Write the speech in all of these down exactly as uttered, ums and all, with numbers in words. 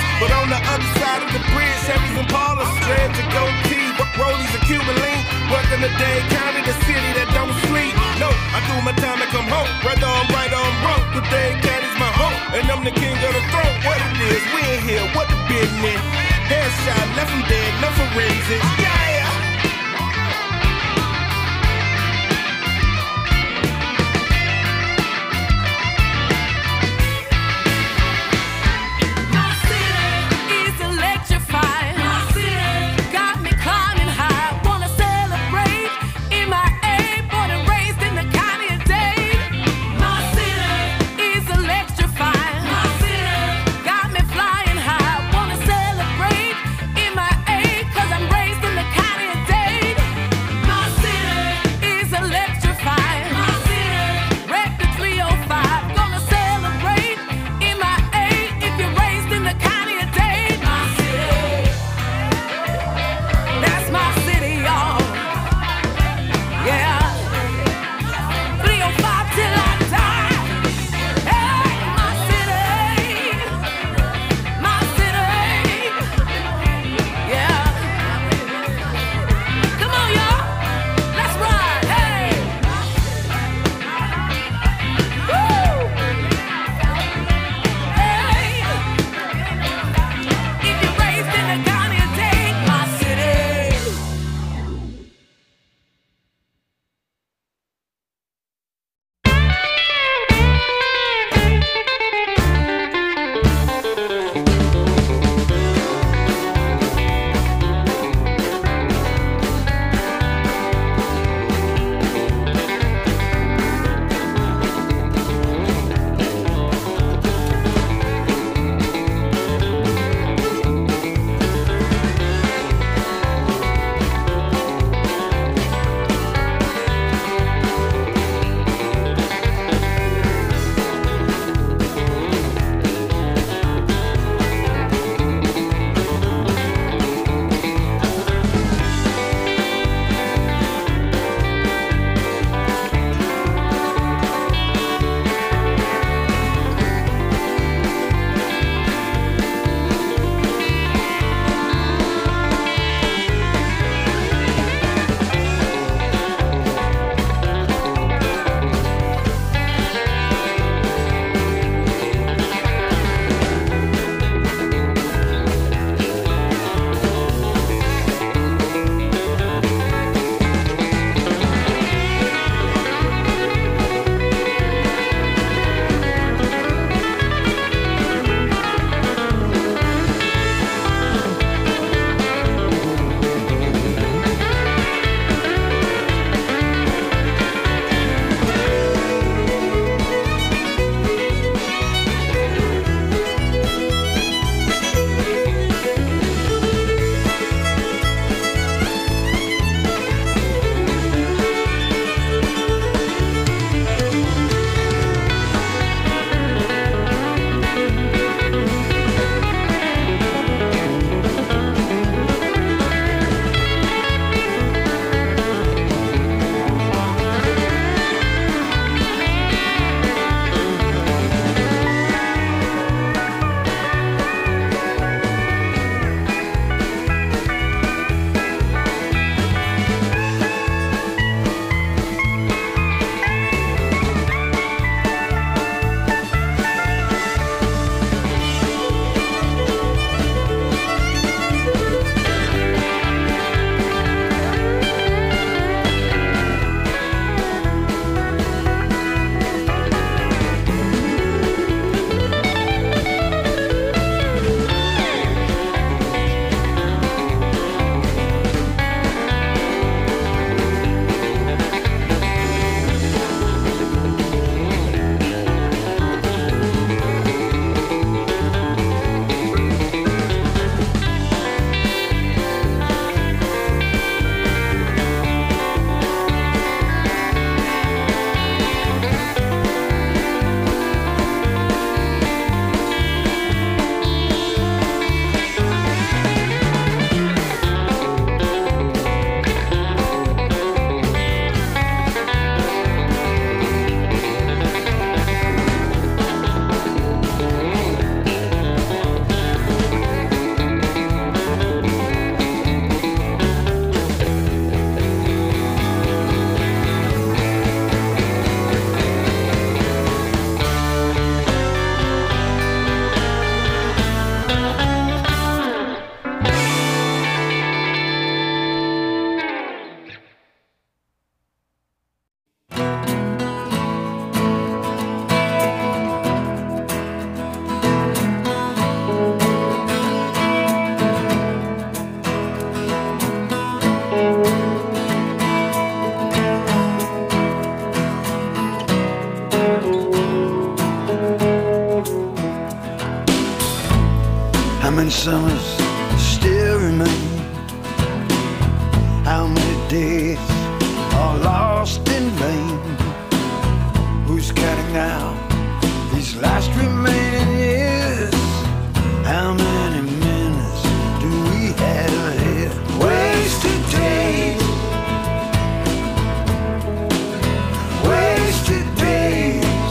But on the other side of the bridge, Chevys and Paula's, dreads and goatee, rollies and Cuban link. Working the day, county, the city that don't sleep. No, I do my time and come home. Whether I'm right or I'm wrong, the day county's my home, and I'm the king of the throne. What it is, we in here, what the business? Headshot, left him dead, no forensics. Yeah. Celebrate. How many summers still remain? How many days are lost in vain? Who's counting now these last remaining years? How many minutes do we have ahead? Wasted days, wasted days.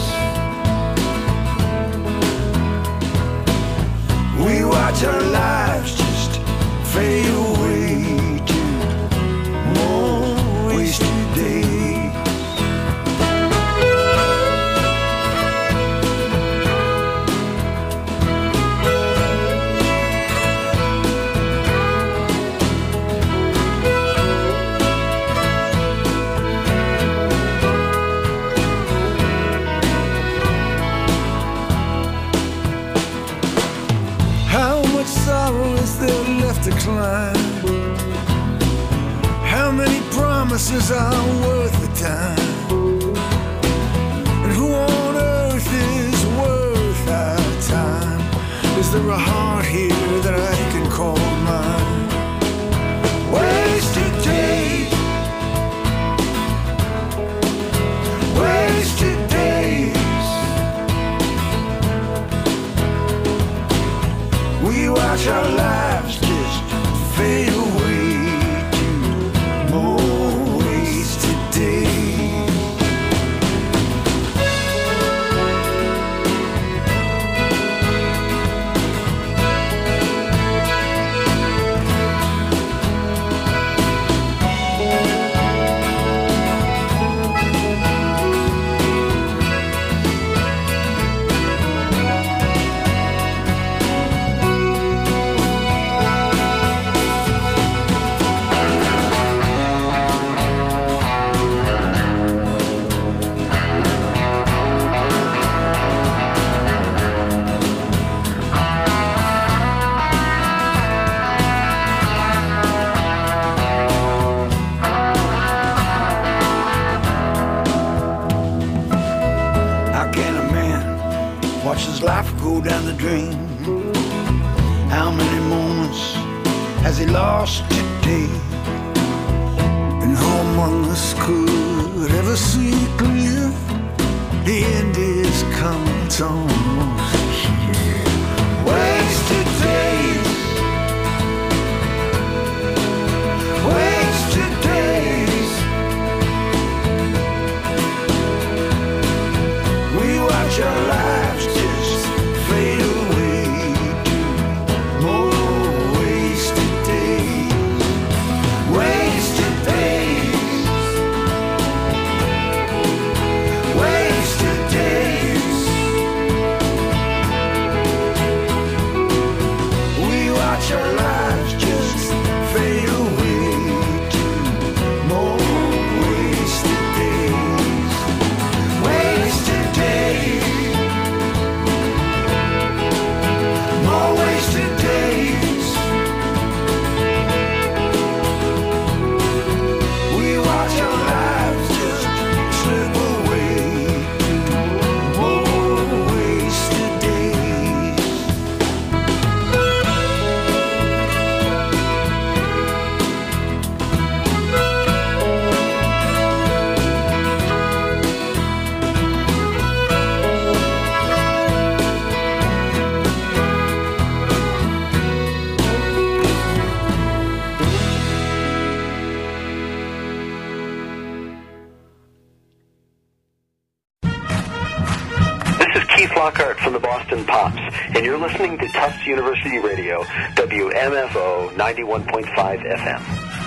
We watch our lives just fade away to more wasted days. How much sorrow is there left to climb? How many promises are worth the time? And who on earth is worth our time? Is there a heart here that I can call mine? Wasted days, wasted days. We watch our lives just fade away to more wasted days. How can a man watch his life go down the drain? How many moments has he lost today? And who among us could ever see clear? The end is coming, it's almost here. Wasted days, wasted days. We watch our lives just fade away to more wasted days, wasted days, wasted days. We watch our lives just fade away to more wasted days, wasted days, more wasted days. We watch our lives just slip away to more wasted days. This is Keith Lockhart from the Boston Pops, and you're listening to Tufts University Radio, W M F O ninety-one point five F M.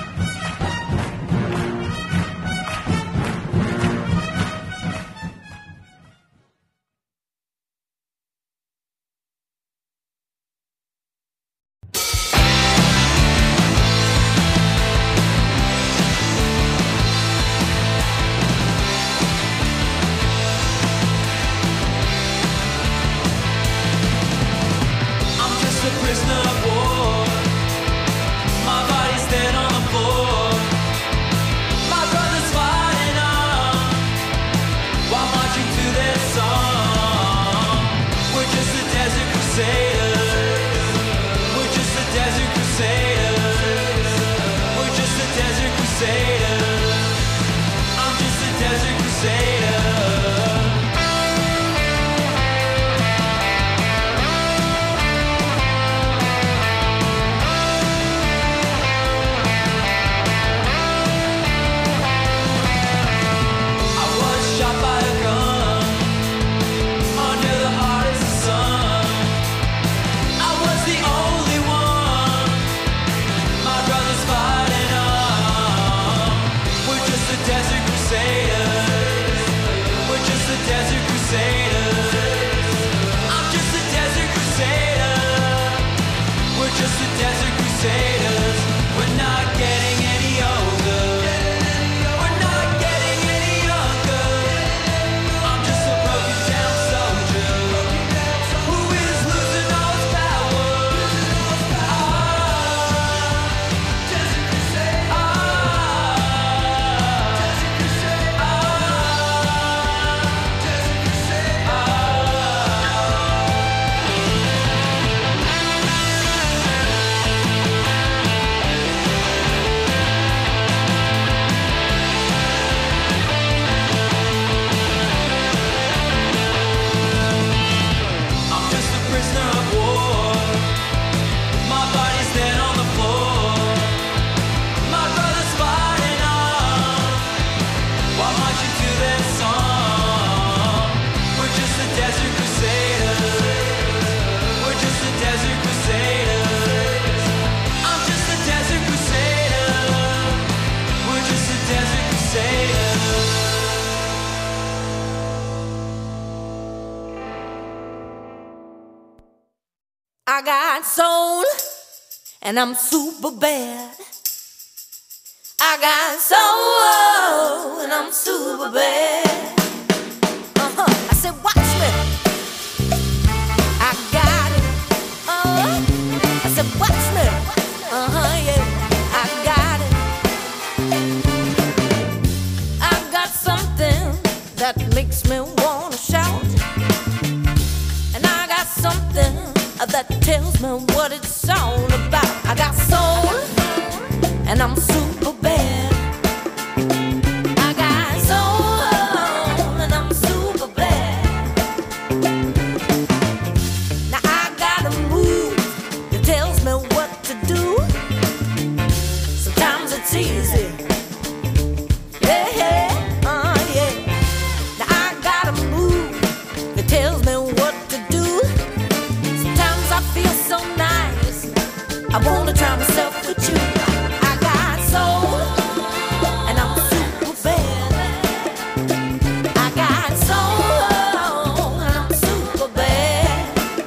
I'm just a prisoner of war. My body's dead on the floor. My brother's fighting on while marching to their song. We're just a desert crusaders desert crusaders. We're not getting any older. We're not getting any younger. I'm just a broken down soldier who is losing all his power. Ah, desert crusader. Ah, desert crusader. Ah, desert crusader. Ah. I'm just a prisoner of war. My body's dead on the floor. My brother's fighting on while marching to their song. We're just the desert crusaders. We're just the desert crusaders. I'm just the desert crusader. We're just the desert crusaders. I got soul, and I'm super bad. I got soul, and I'm super bad. Uh-huh. I said, watch me. I got it. Uh-huh. I said, watch me. Uh-huh, yeah. I got it. I got something that makes me wanna shout. And I got something that tells me what it's all about. I got soul, and I'm super bad. I got soul, and I'm super bad. Now I got a move that tells me what to do. Sometimes it's easy. Yeah, yeah, uh, yeah. Now I got a move that tells me what to do. I feel so nice. I wanna try myself with you. I got soul, and I'm super bad. I got soul, and I'm super bad.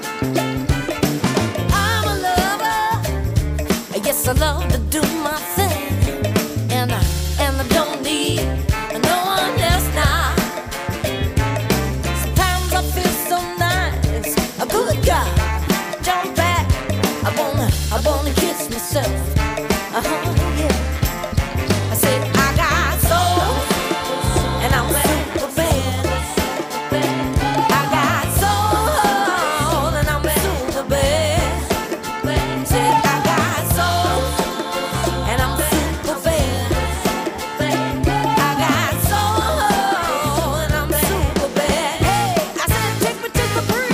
I'm a lover. Yes, I love to do my thing, and I and I don't need no one else now. Sometimes I feel so nice. A good guy. Jump back, I wanna, I wanna kiss myself. Uh-huh, yeah. I said I got soul, and I'm super bad. I got soul, and I'm super bad. Said I got soul, and I'm super bad. I got soul, and I'm super bad. Hey, I said take me to the bridge.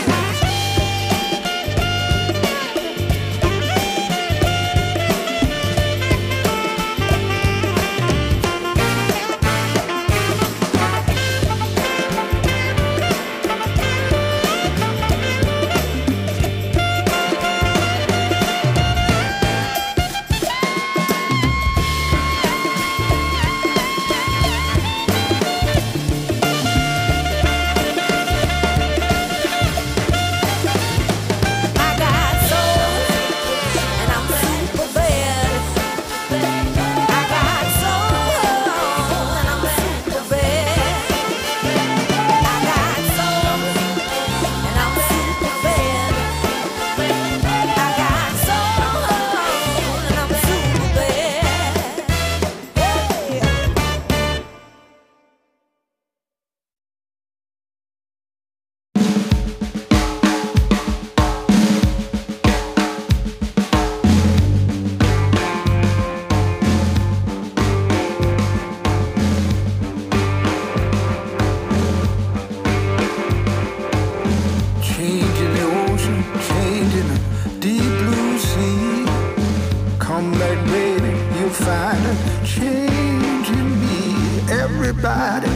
Everybody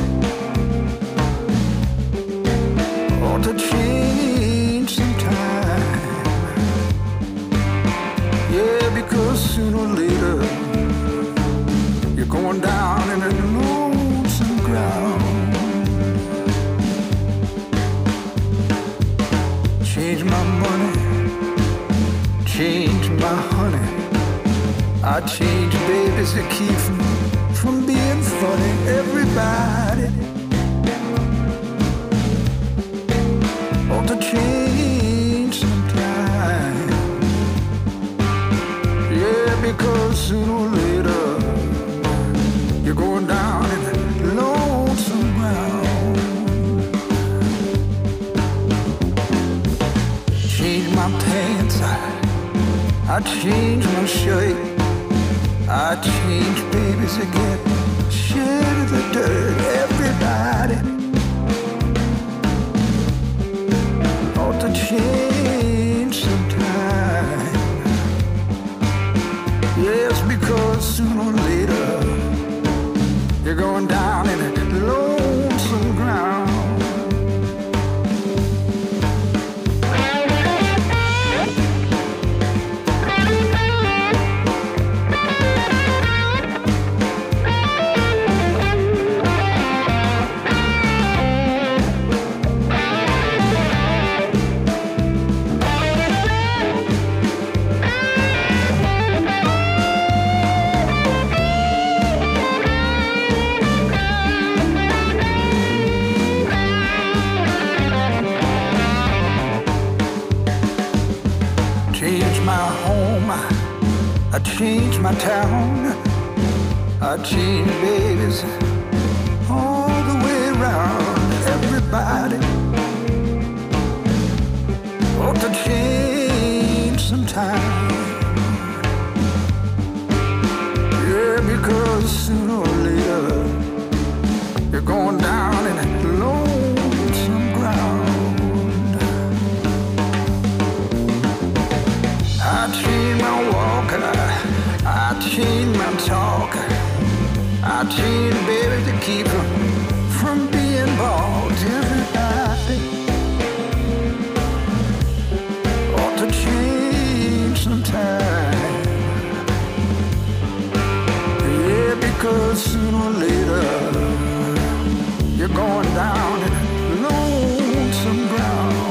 ought to change sometime. Yeah, because sooner or later you're going down in a lonesome ground. Change my money, change changed my honey. I changed babies to keep from, from being funny. Everybody ought to change sometime. Yeah, because sooner or later you're going down in lonesome ground. Change my pants, I, I change my shirt. I change babies again, shed the dirt. Everybody ought to change sometime. Yes, because sooner or later you're going down in a lonesome ground. I changed my town, I changed babies all the way around. Everybody ought to change sometime. Yeah, because sooner or later you're going down in a lonesome ground. I changed my walk and I I changed my talk. I changed baby to keep from, from being bald. Everybody ought to change sometime. Yeah, because sooner or later you're going down in lonesome ground.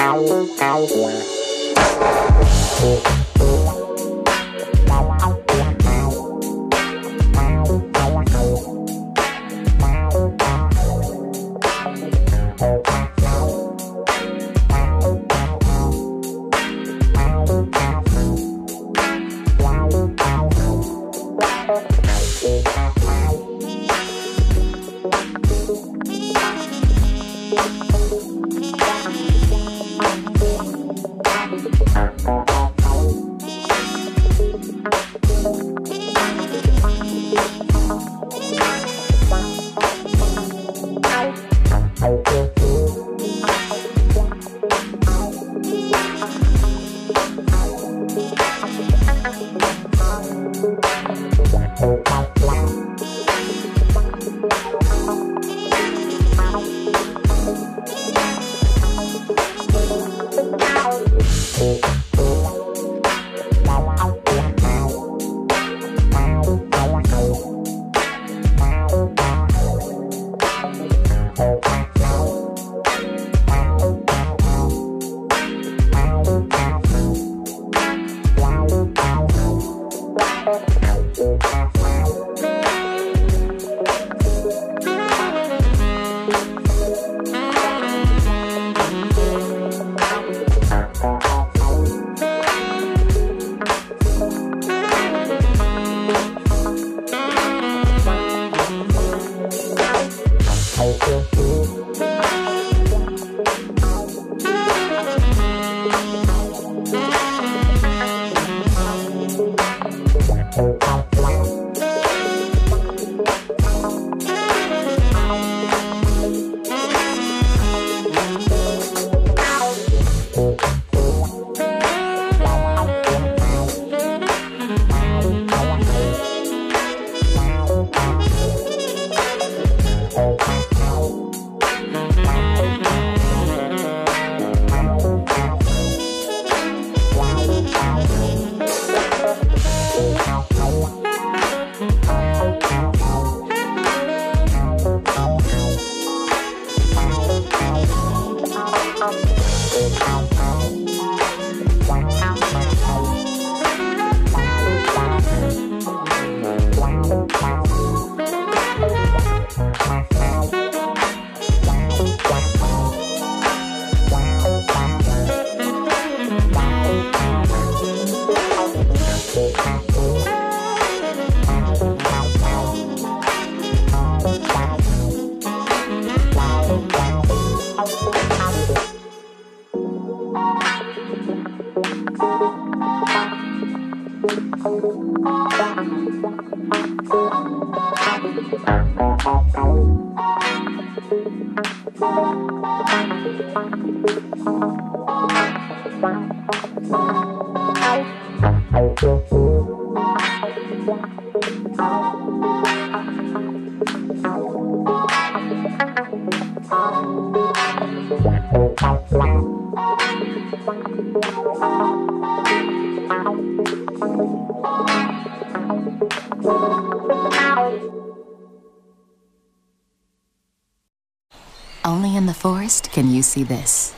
Only in the forest can you see this.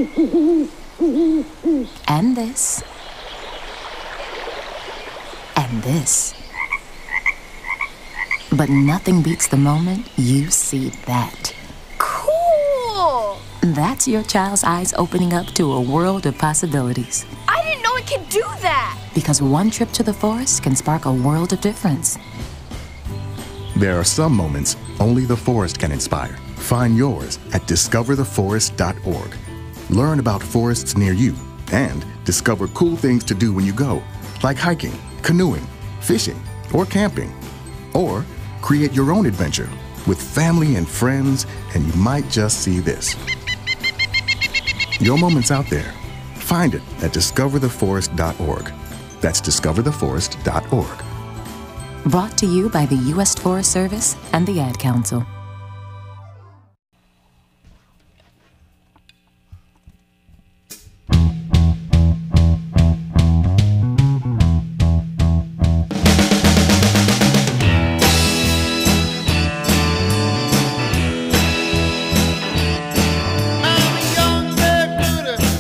And this. And this. But nothing beats the moment you see that. Cool! That's your child's eyes opening up to a world of possibilities. I didn't know it could do that! Because one trip to the forest can spark a world of difference. There are some moments only the forest can inspire. Find yours at discover the forest dot org. Learn about forests near you and discover cool things to do when you go, like hiking, canoeing, fishing, or camping. Or create your own adventure with family and friends, and you might just see this. Your moment's out there. Find it at discover the forest dot org. That's discover the forest dot org. Brought to you by the U S Forest Service and the Ad Council. I'm a young barracuda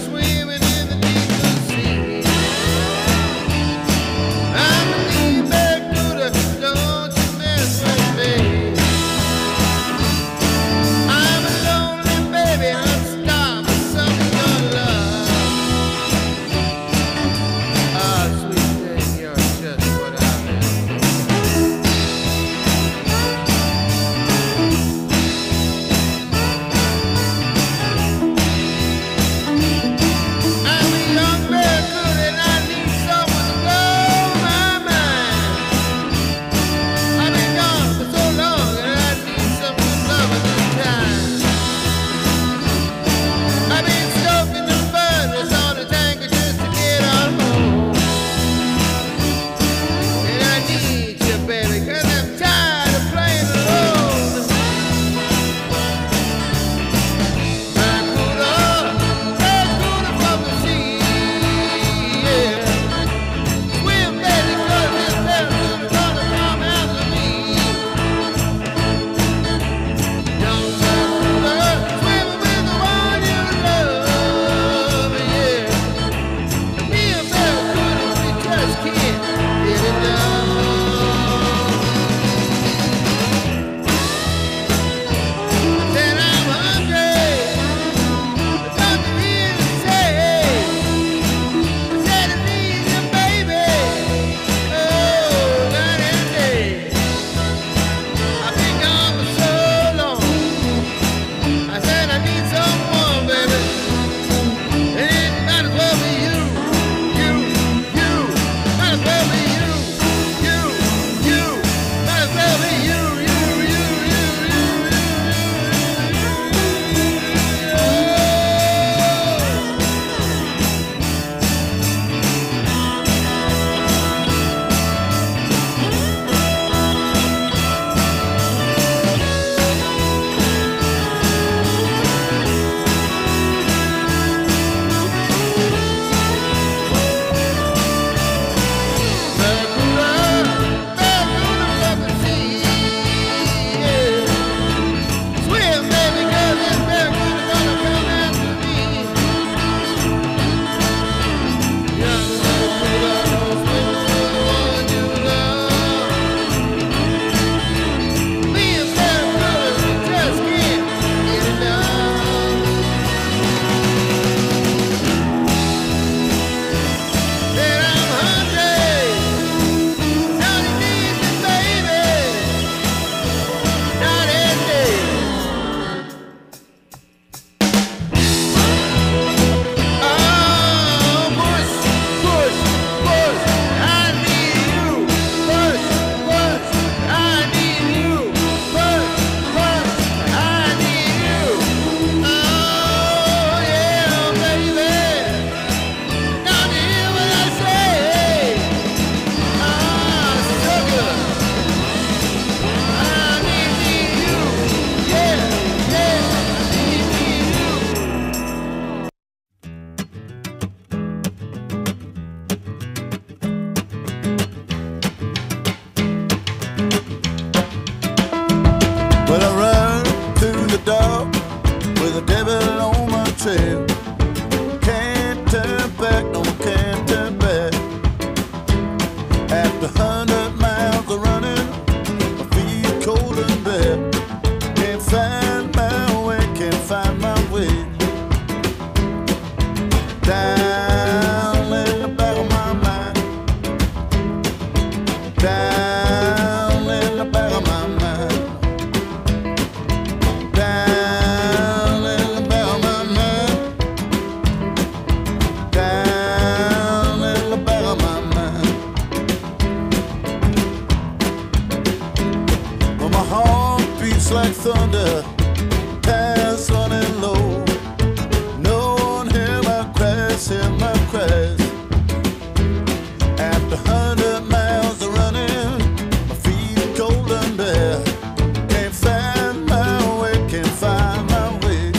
like thunder, tires running low. No one hear my crash, hear my crash. After hundred miles of running, my feet are cold and bare. Can't find my way, can't find my way.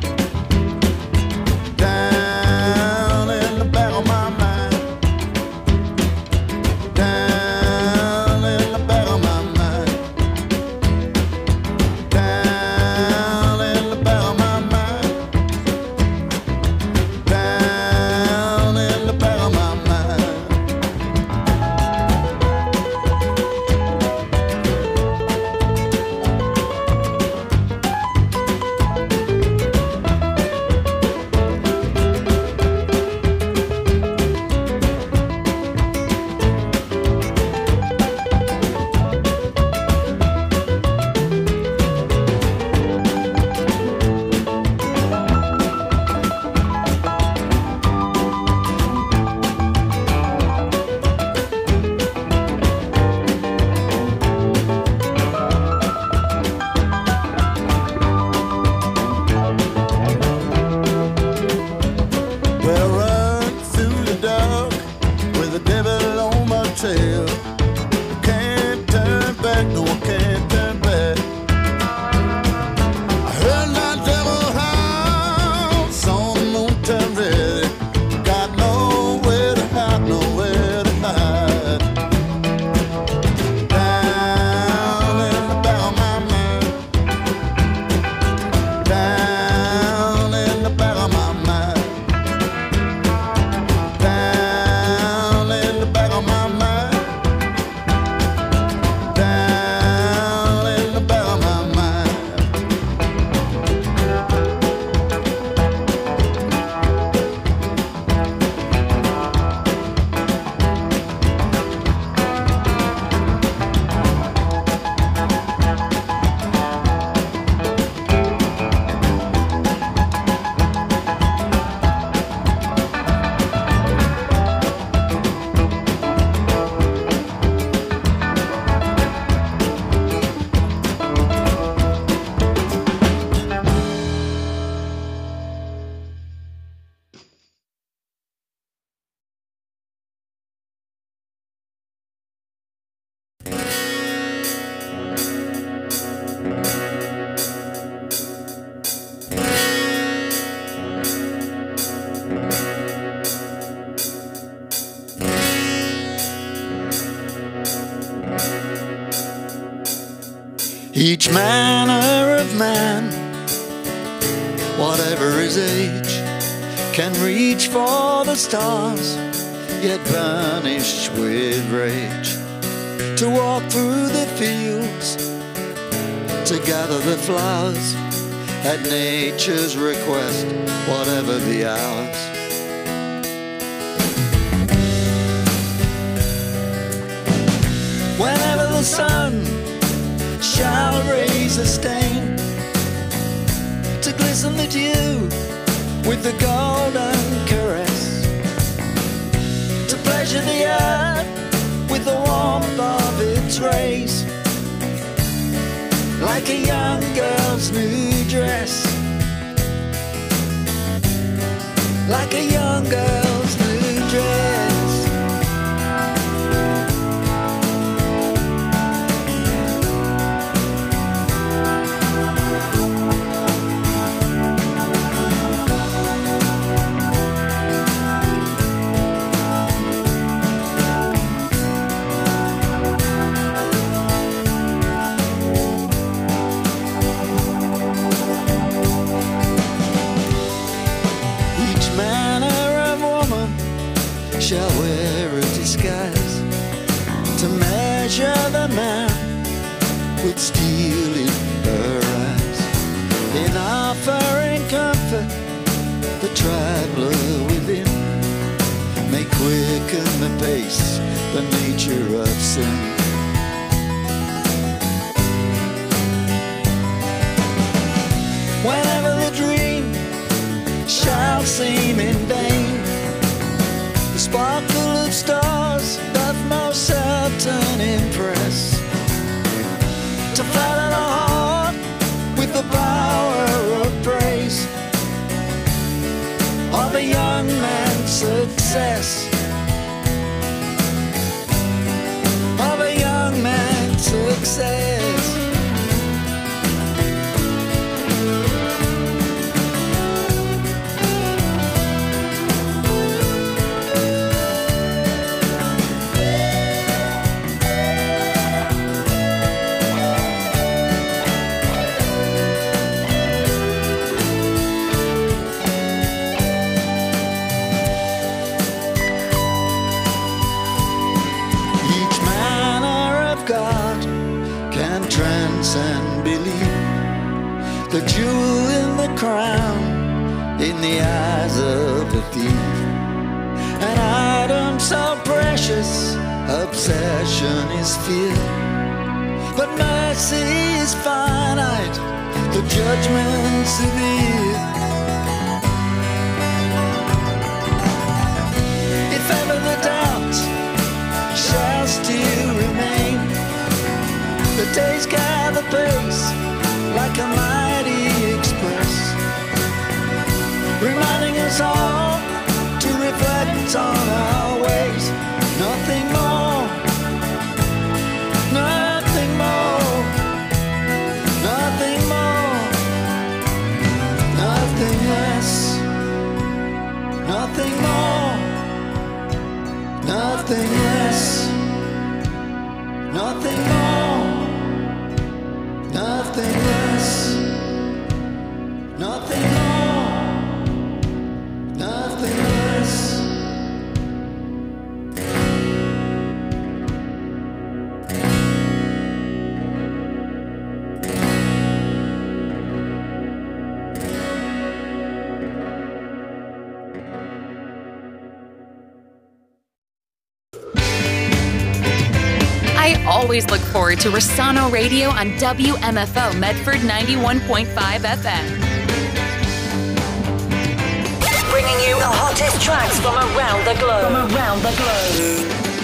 Down in the back of my mind. Down in the back of my mind. Down in the back of my mind. Down in the back of my mind. Well, I run through the dark with the devil on my trail. I can't turn back, no, I can't turn back. I heard my devil howl, saw the moon turn red. Got nowhere to hide, nowhere to hide. Down in the back of my mind. Down in the back of my mind. Down in the back of my mind. Down in the back of my mind. Each manner of man, whatever his age, can reach for the stars, yet burnished with rage. To walk through the fields, to gather the flowers, at nature's request, whatever the hours. Whenever the sun shall raise a stain, to glisten the dew with the golden caress, to pleasure the earth with the warmth of its rays, like a young girl's new dress, like a young girl's new dress. Shall wear a disguise to measure the man with steel in her eyes, in offering comfort the traveler within, may quicken the pace, the nature of sin. Whenever the dream shall seem in vain, the sparkle of stars doth most certain impress, to flatter the heart crown in the eyes of a thief. An item so precious, obsession is fear. But mercy is finite, the judgment severe. If ever the doubt shall still remain, the days gather pace like a mighty express, reminding us all to reflect on our ways. Nothing more, nothing more, nothing more, nothing less, nothing more, nothing less, nothing more, nothing less, nothing more, nothing less. I always look forward to Rossano Radio on W M F O Medford ninety-one point five F M. Bringing you the hottest tracks from around the globe. From around the globe.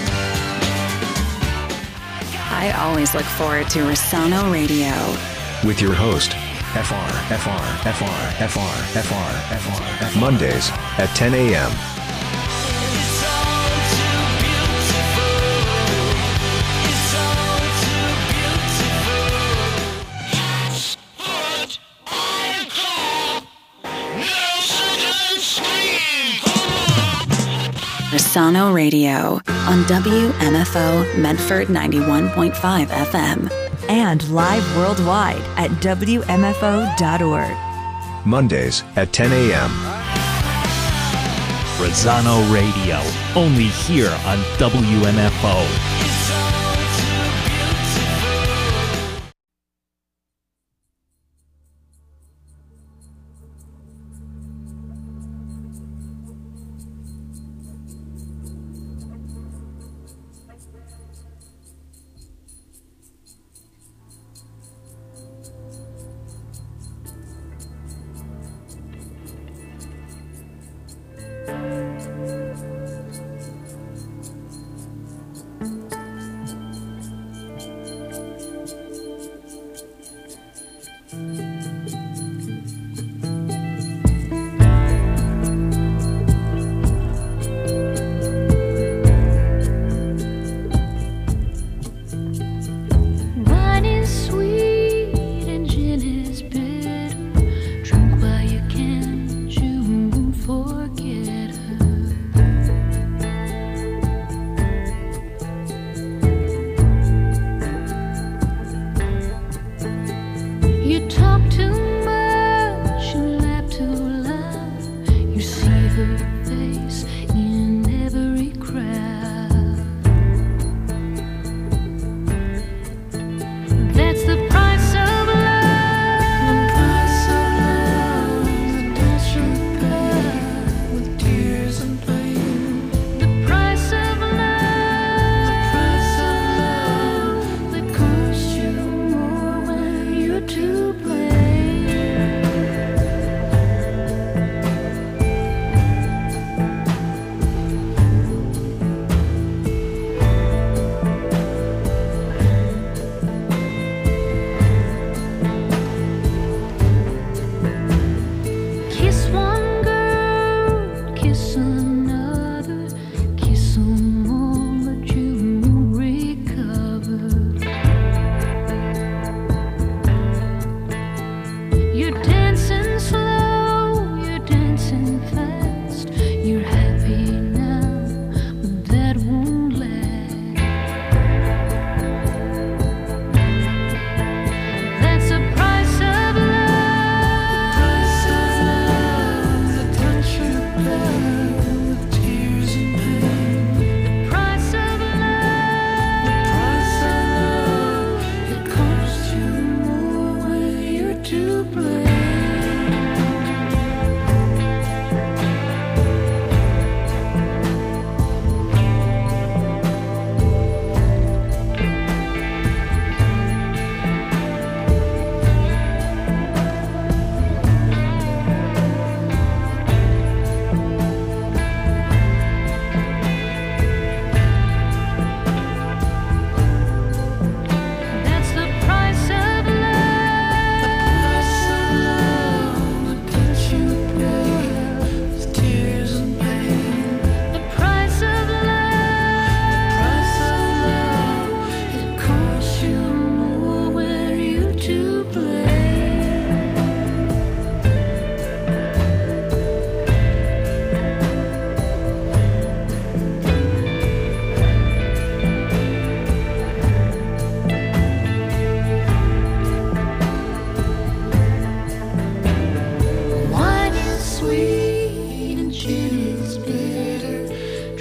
I always look forward to Rossano Radio. With your host, F R, F R, F R, F R, F R, F R, F R. Mondays at ten a.m. Rossano Radio on W M F O Medford ninety-one point five F M. And live worldwide at W M F O dot org. Mondays at ten a.m. Rossano Radio, only here on W M F O.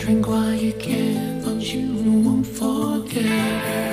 Drink while you can, but you won't forget.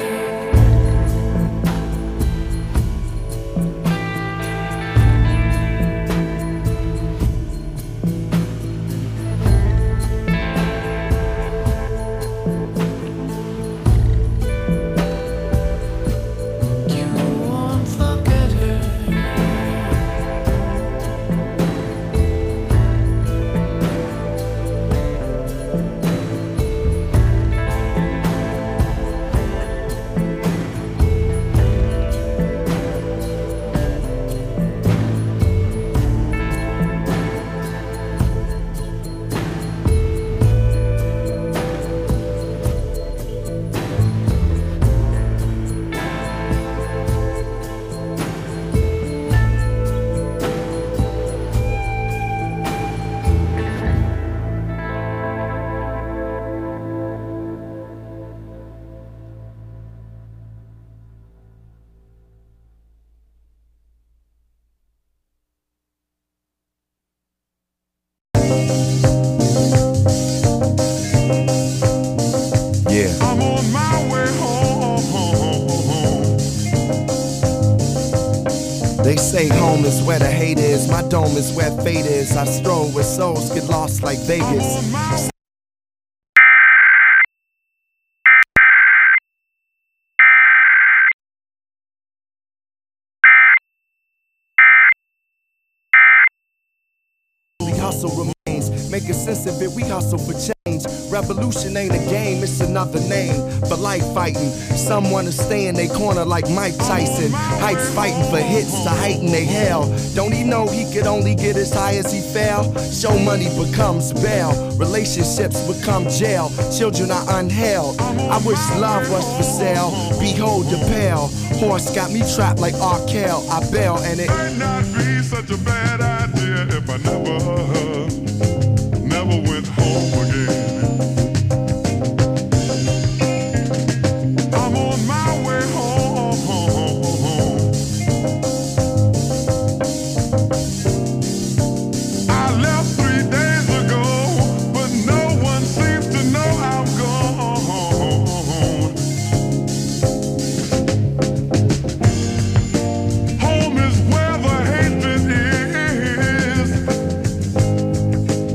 They say home is where the hate is, my dome is where fate is. I stroll where souls get lost like Vegas. Hustle remains, making sense of it, we hustle for change. Revolution ain't a game, it's another name for life fighting. Someone to stay in their corner like Mike Tyson. Heights fighting for hits to heighten they hell. Don't he know he could only get as high as he fell? Show money becomes bail, relationships become jail. Children are unheld, I wish love was for sale. Behold the pale horse got me trapped like Arkell. I bail and it might not be such a bad idea if I never, never went home again. I'm on my way home. I left three days ago, but no one seems to know I'm gone. Home is where the hatred is.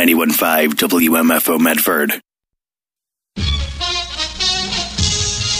ninety-one point five W M F O Medford.